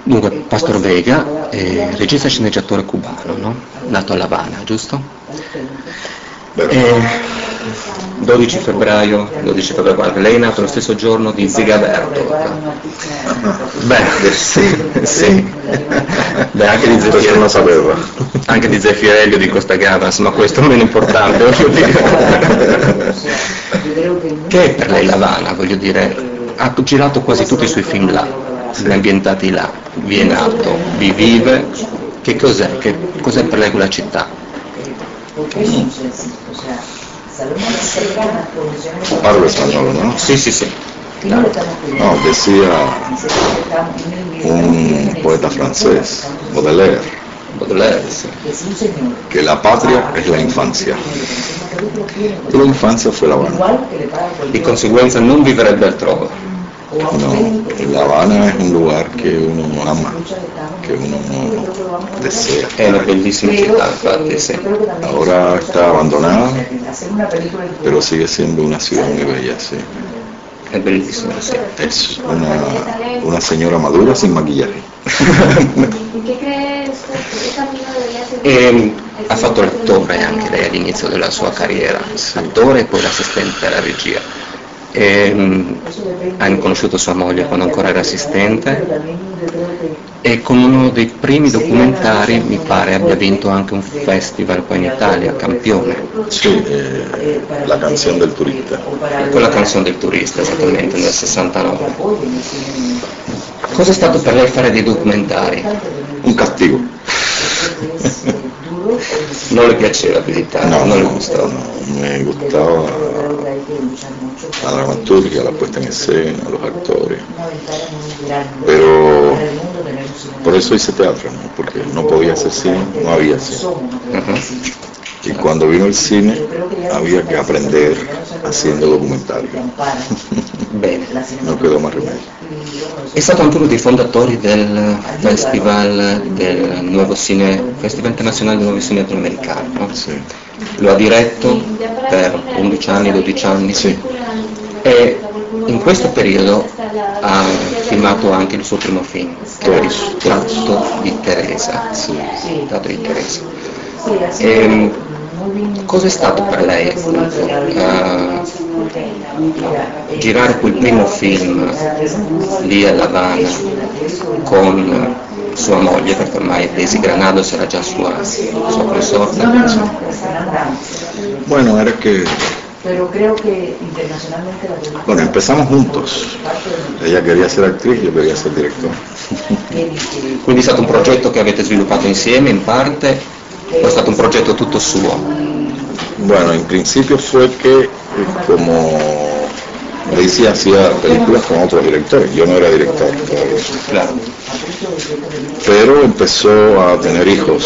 Dunque, Pastor Vega è regista e sceneggiatore cubano, no? Nato a La Habana, giusto? E 12 febbraio, guarda, lei è nato lo stesso giorno di Zigaberto. Beh, sì. Beh, anche di Zeffirelli, non lo sapevo. Anche di Zeffirelli o di Costa Gavras, ma questo è meno importante, voglio dire. Che è per lei La Habana, voglio dire, ha girato quasi tutti i suoi film là, ambientati là, vi è nato, vi vive, che cos'è per lei quella città? Parlo spagnolo, ¿no? Sí. Claro. No, decía un poeta francés, Baudelaire, Sí. que la patria es la infancia. Y la infancia fue La Habana. Di conseguenza non vivrebbe altrove. No, La Habana es un lugar que uno ama, que uno desea. È una bellissima città, infatti, sì. Ahora está abandonada, pero sigue siendo una ciudad muy bella, sí. È bellissima, sì. Es una señora madura sin maquillaje. ¿Qué cree usted? ¿Qué camino debería seguir? Ha fatto l'attore anche lei all'inizio della sua carriera, attore e poi l'assistente alla regia. Ha conosciuto sua moglie quando ancora era assistente e con uno dei primi documentari mi pare abbia vinto anche un festival poi in Italia, Campione. Sì, La canzone del turista. Quella canzone del turista, esattamente, nel 69. Cos'è stato per lei fare dei documentari? Un castigo. Non le piaceva più di tanto, non le gustava. No, me gustaba la dramaturgia, la puesta en escena, los actores. Pero por eso hice teatro, ¿no? Porque no podía hacer cine, no había cine. Y cuando vino el cine había que aprender haciendo documentario. Bene. No quedó más remedio. È stato anche uno dei fondatori del Festival Festival Internazionale del Nuovo Cinema Latinoamericano, no? Sì. Lo ha diretto per 11 anni, 12 anni, Sì. E in questo periodo ha filmato anche il suo primo film, Tratto di Teresa. Sì. Tratto di Teresa. Cos'è stato per lei appunto girare quel primo film lì a La Habana con sua moglie, perché ormai Daisy Granados era già sua consorte? Bueno, era que empezamos juntos. Ella quería ser actriz, yo quería ser director. Quindi è stato un progetto che avete sviluppato insieme in parte, o è stato un progetto tutto suo? Bueno, en principio fue que como Daisy hacía películas con otros directores, yo no era director todavía. Claro. Pero empezó a tener hijos,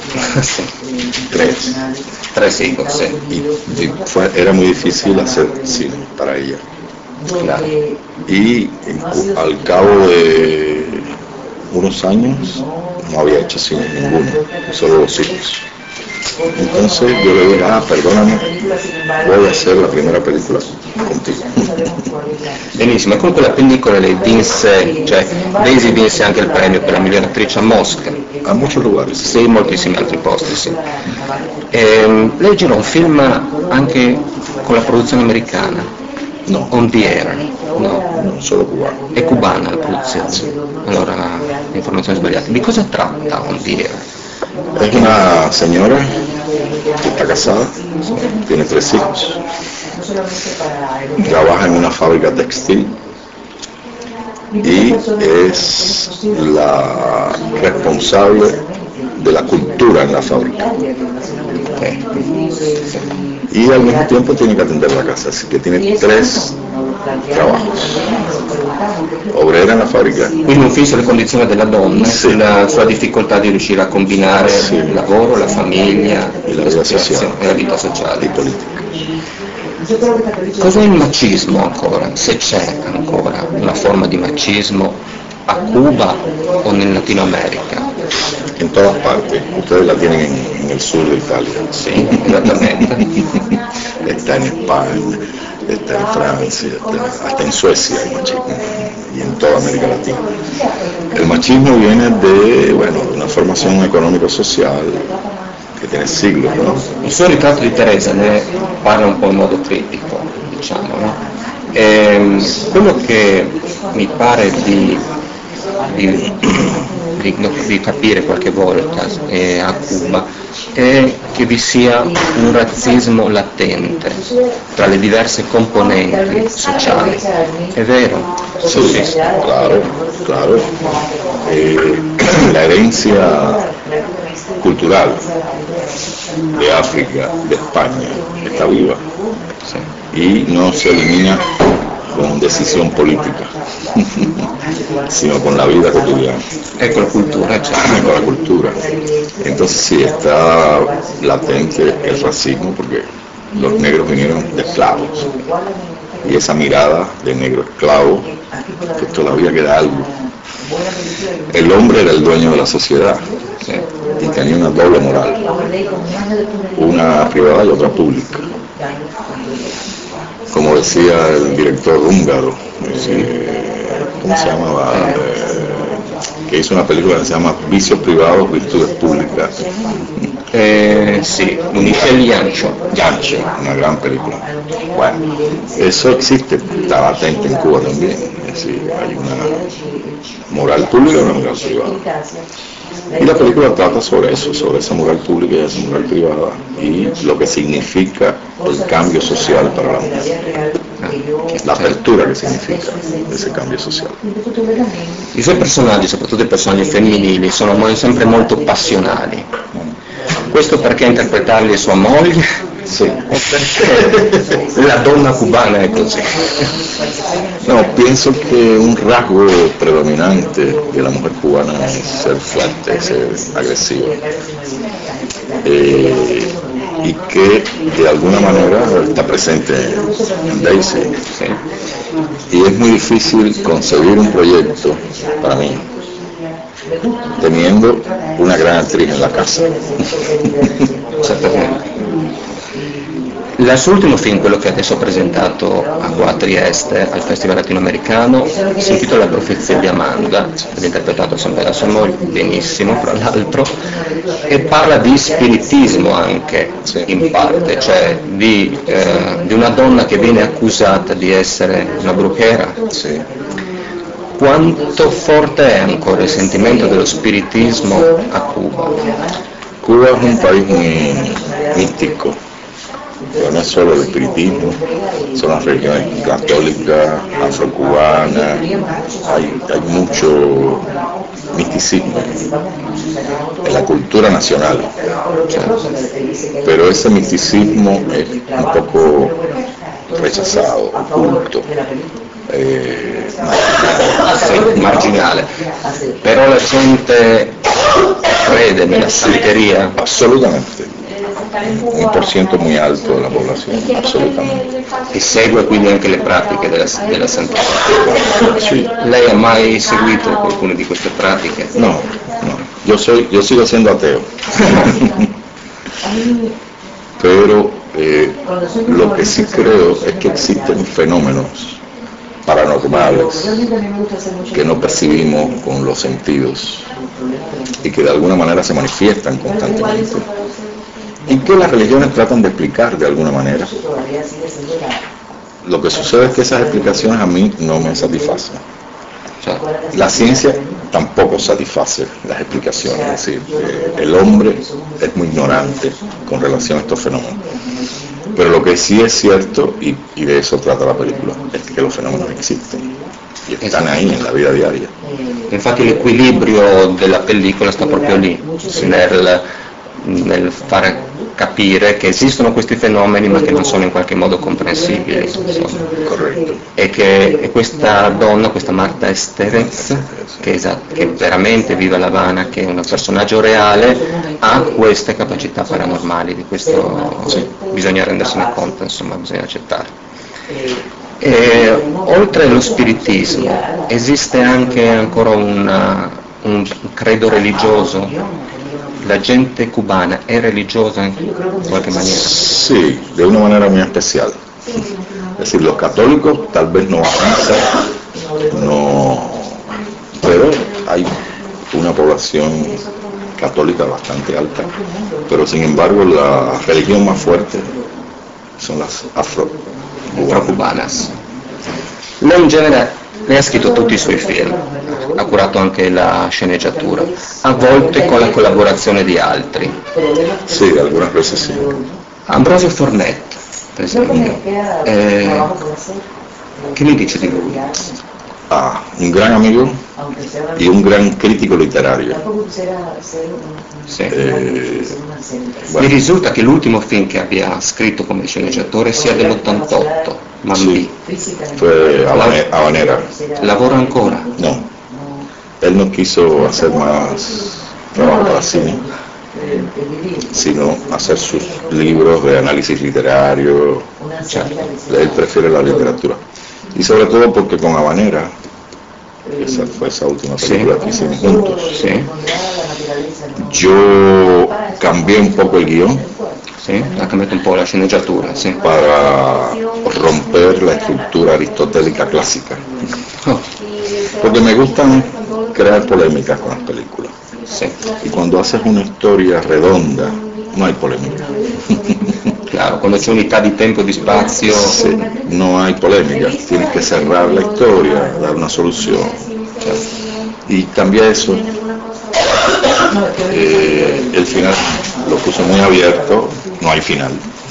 tres hijos, sí. Y era muy difícil hacer cine para ella. Claro. Y al cabo de unos años no había hecho cine ninguno, solo los hijos. Entonces yo le dije, perdóname, voy a hacer la primera película contigo. Benissimo, e con quella pellicola lei vinse, cioè Daisy vinse anche il premio per la miglior attrice a Mosca. A muchos lugares. Sì, in moltissimi altri posti, sì. Lei girò un film anche con la produzione americana? No. On the Air? No, solo cubano. È cubana la produzione? Sì. Allora, le informazioni sbagliate. Di cosa tratta On the Air? Es una señora que está casada, tiene 3 hijos, trabaja en una fábrica textil y es la responsable de la cultura en la fábrica. Y al mismo tiempo tiene que atender la casa, así que tiene 3 trabajos. Obrera nella fabbrica. Quindi un film sulle condizioni della donna, sulla difficoltà di riuscire a combinare il lavoro, la famiglia, la vita sociale. E politica. Cos'è il macismo ancora? Se c'è ancora una forma di macismo a Cuba o nel Latino America? In todas partes, ustedes la tienen en el sur de Italia. Sì, esattamente. Está en España, está en Francia, hasta en Suecia hay machismo. y en toda América Latina. El machismo viene de, bueno, una formación economico-social che tiene siglos, no? Il suo ritratto di Teresa ne parla un po' in modo critico, diciamo, no? Quello che mi pare di capire qualche volta a Cuba è che vi sia un razzismo latente tra le diverse componenti sociali. È vero? Sí, claro, claro. La herencia cultural de África, de España, está viva y no se elimina con decisión política, sino con la vida cotidiana. Ecco la cultura, certo. Con la cultura. Entonces sí, está latente el racismo porque los negros vinieron de esclavos. Y esa mirada de negro esclavo, que todavía queda algo. El hombre era el dueño de la sociedad y tenía una doble moral, una privada y otra pública. Como decía el director húngaro, ¿cómo se llamaba? Que hizo una película que se llama Vicios privados, virtudes públicas. Sì, Michel Jancho, una gran película. Bueno, eso existe, está latente en Cuba también. Es decir, hay una moral pública y una moral privada. Y la película trata sobre eso, sobre esa moral pública y esa moral privada y lo che significa el cambio social para la mujer, la apertura che significa ese cambio sociale. I suoi personaggi, soprattutto i personaggi femminili, sono sempre molto passionali. Questo perché interpretarli è sua moglie? Sì. O perché la donna cubana è così? No, pienso que un rasgo predominante de la mujer cubana es ser fuerte, ser agresiva. Y que de alguna manera está presente en Daisy. Sì. Y es muy difícil concebir un proyecto, para mí, teniendo una gran actriz en la casa. Certamente. Il suo ultimo film, quello che adesso ha presentato qua a Trieste al Festival Latinoamericano, si intitola La profezia di Amanda, ed è interpretato sempre da sua moglie, benissimo fra l'altro, e parla di spiritismo anche in parte, cioè di una donna che viene accusata di essere una bruchera. Sì. Quanto forte è ancora il sentimento dello spiritismo a Cuba? Cuba es un país muy místico, pero no es solo el espiritismo, son las religiones católicas, afrocubanas, hay mucho misticismo en la cultura nacional, pero ese misticismo es un poco rechazado, oculto. Marginale, però la gente crede nella santeria? Assolutamente, un % muy alto della popolazione, assolutamente. E segue quindi anche le pratiche della santeria? Sì. Lei ha mai seguito qualcuna di queste pratiche? No, yo sigo siendo ateo. Pero lo que sí creo es que existen fenómenos paranormales que no percibimos con los sentidos y que de alguna manera se manifiestan constantemente y que las religiones tratan de explicar de alguna manera. Lo que sucede es que esas explicaciones a mí no me satisfacen. La ciencia tampoco satisface las explicaciones, es decir, el hombre es muy ignorante con relación a estos fenómenos. Pero lo che sì è cierto, y de eso trata la película, es que los fenómenos existen y están ahí en la vida diaria. Infatti l'equilibrio della pellicola sta proprio lì, nel fare capire che esistono questi fenomeni ma che non sono in qualche modo comprensibili. Corretto. E che questa donna, questa Marta Estevez, che veramente vive a La Habana, che è un personaggio reale, ha queste capacità paranormali, di questo bisogna rendersene conto, insomma, bisogna accettare. Oltre allo spiritismo, esiste anche ancora un credo religioso? La gente cubana è religiosa in qualche maniera? Sí, de una manera muy especial. Es decir, los católicos tal vez no van a ser no, pero hay una población católica bastante alta, pero sin embargo la religión más fuerte sono las afro-cubanas. Lei in genere, lei ha scritto tutti i suoi film, ha curato anche la sceneggiatura, a volte con la collaborazione di altri. Sì, algunas veces sì. Ambrosio Fornet, per esempio, che mi dice di lui? Un gran amigo y un gran crítico literario. Sì. Mi risulta che l'ultimo film che abbia scritto come sceneggiatore sia dell'88, Mambí. Sí, fue Habanera. Lavora ancora? No, él no quiso hacer más trabajo para cine, sino hacer sus libros de análisis literario. Él prefiere la literatura. Y sobre todo porque con Habanera, esa fue esa última película que hicimos juntos, yo cambié un poco el guión, ha cambiato un po' la sceneggiatura, para romper la estructura aristotélica clásica, porque me gustan crear polémicas con las películas, y cuando haces una historia redonda no hay polémica. Claro, quando c'è unità di tempo e di spazio no hay polémica, tienes que cerrar la historia, dar una solución, y cambia eso. El final lo puso muy abierto, no hay final.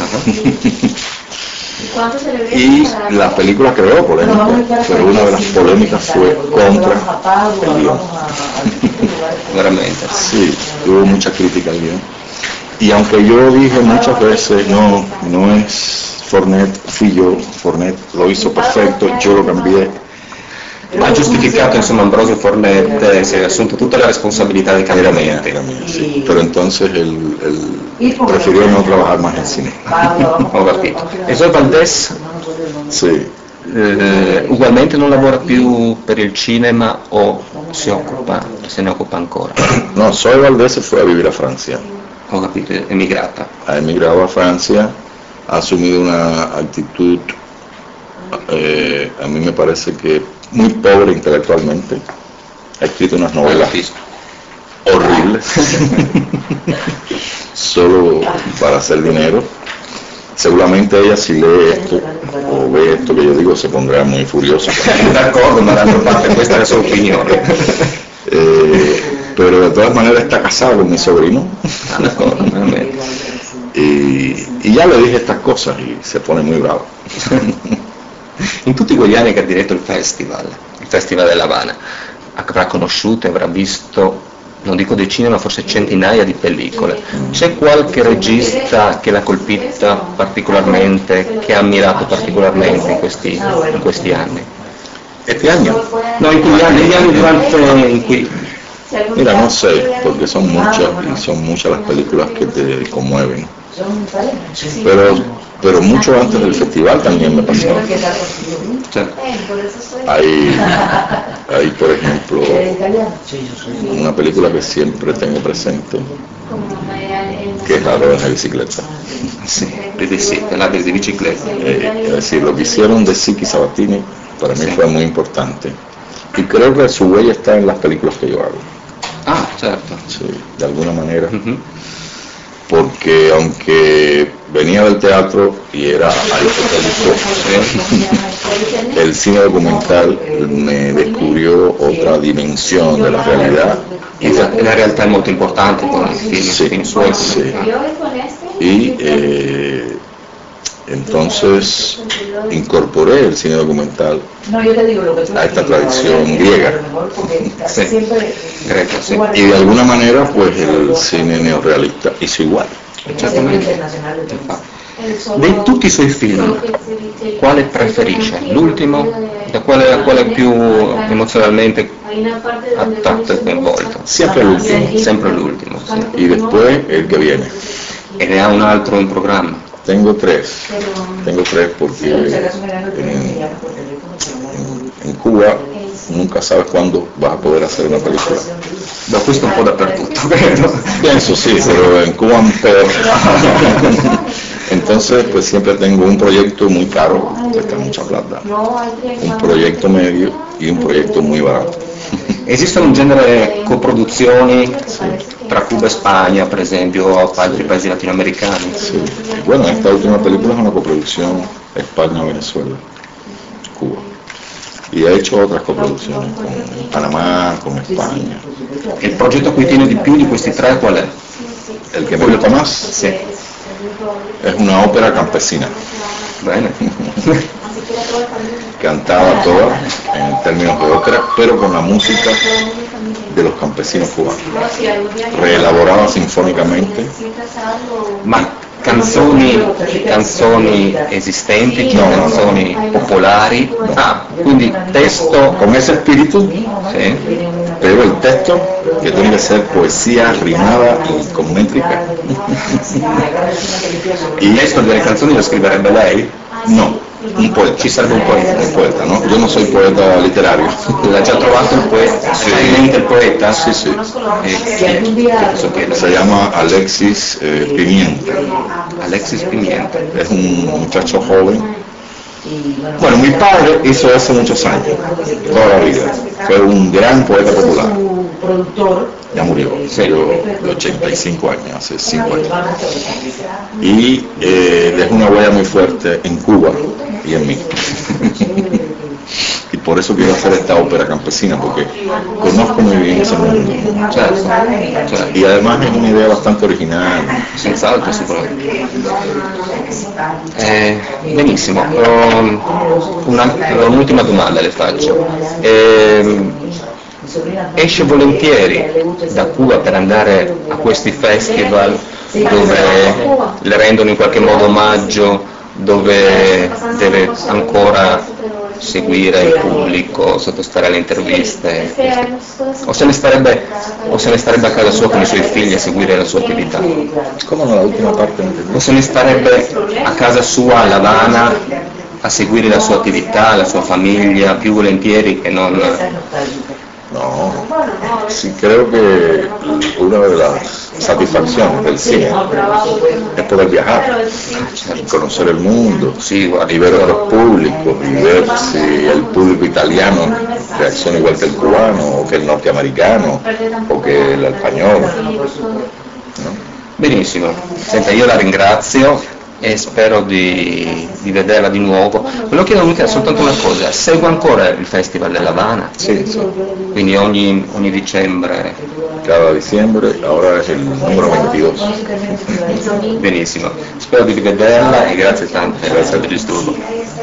Y la película creó polémica, pero una de las polémicas fue contra el guión. Veramente. Sí, hubo mucha crítica al guión. Y aunque yo dije muchas veces, no es Fornet, fui yo, Fornet lo hizo perfecto, yo lo cambié. Ha giustificato, insomma, Ambrosio Fornet, si è assunto tutta la responsabilità dei cambiamenti. Sí. Pero entonces él prefirió no trabajar más en cine. Ho capito. E Zoe Valdés? Sì. Ugualmente non lavora più per il cinema o se ne occupa ancora? No, Zoe Valdés se fue a vivir a Francia. Ho capito, è emigrata. Ha emigrado a Francia, ha asumido una actitud, a mí me parece que muy pobre intelectualmente, ha escrito unas novelas horribles, solo para hacer dinero. Seguramente ella si lee esto o ve esto que yo digo se pondrà muy furiosa. D'accordo, ma d'altra parte questa è la sua opinione. Pero de todas maneras está casado con mi sobrino. D'accordo, y ya le dije estas cosas y se pone muy bravo. In tutti quegli anni che ha diretto il Festival dell'Havana, avrà conosciuto e avrà visto, non dico decine ma forse centinaia di pellicole. C'è qualche regista che l'ha colpita particolarmente, che ha ammirato particolarmente in questi anni? ¿Este año? No, in quegli anni, in cui... Mira, no sé, porque son muchas las películas que te conmueven. Pero mucho antes del festival también me pasó. Hay por ejemplo, una película que siempre tengo presente, que es La de bicicleta. Sí, la de bicicleta. Es decir, lo que hicieron de Siki Sabatini para mí fue muy importante. Y creo que su huella está en las películas que yo hago. Ah, certo. Sí, de alguna manera. Porque aunque venía del teatro y era aristotélico, el cine documental me descubrió otra dimensión de la realidad. Y la realtà è molto importante con i film suoi. Sí. Y entonces incorporé el cine documental a esta tradición griega. Y de alguna manera pues el cine neorrealista hizo igual. Di tutti i suoi film, quale preferisce? L'ultimo? Da quale più emozionalmente attratto e coinvolto? Sempre l'ultimo. Sempre l'ultimo, sì. Y después el que viene. E ne ha un altro in programma? Tengo tres porque en Cuba nunca sabes cuándo vas a poder hacer una película. Da questo un po' dappertutto, credo. Pienso sí, pero en Cuba peor. Entonces, pues siempre tengo un proyecto muy caro, cuesta mucha plata, un proyecto medio y un proyecto muy barato. Esistono in genere coproduzioni tra Cuba e Spagna, per esempio, o altri paesi latinoamericani? Sí. Bueno, esta última película es una coproducción España-Venezuela, Cuba. Y he hecho otras coproducciones con Panamá, con España. Il progetto a cui tiene di più di questi tre qual è? El que me gusta más Sì. es una ópera campesina, Bene. cantada toda en términos de ópera, pero con la música de los campesinos cubanos, reelaborada sinfónicamente. Ma canzoni esistenti, No, no, no. canzoni popolari? Ah, quindi testo Con ese espíritu, sì. pero el texto que tiene que ser poesía rimada y con métrica. Il testo delle canzoni lo scriverebbe lei? No, un poeta. Ci sarebbe un poeta. Un poeta, ¿no? Yo no soy poeta literario. L'ha già trovato il poeta? Sì. Hai in mente il poeta? Sí, sí. Che posso chiedere? Se llama Alexis Pimienta. Alexis Pimienta. Es un muchacho joven. Bueno, mi padre hizo hace muchos años, toda la vida. Fue un gran poeta popular. Ya murió, murió de 85 años, hace 5 años. Y dejó una huella muy fuerte en Cuba y en mí. Y por eso quiero hacer esta ópera campesina, porque conozco muy bien ese mundo. Certo. Y además es una idea bastante original. Senz'altro, sicuramente. Benissimo, un'ultima domanda le faccio. Esce volentieri da Cuba per andare a questi festival dove le rendono in qualche modo omaggio, dove deve ancora seguire il pubblico, sottostare alle interviste, o se ne starebbe a casa sua con i suoi figli a seguire la sua attività? ¿Cómo no? La última parte no entendí. O se ne starebbe a casa sua a La Habana a seguire la sua attività, la sua famiglia, più volentieri che non... No, sí creo que una de las satisfacciones del cine es poder viajar, conocer el mundo, Sì, guarda, y ver otros públicos, y ver si el público italiano reacciona igual que el cubano, o que el norteamericano, o que el español. ¿No? Benissimo, senta, io la ringrazio e spero di vederla di nuovo. Volevo chiedere soltanto una cosa, segue ancora il Festival della Habana? Sí, sí. Quindi ogni dicembre? Cada diciembre, ahora es el número 22. Benissimo, spero di rivederla e grazie tante per il disturbo.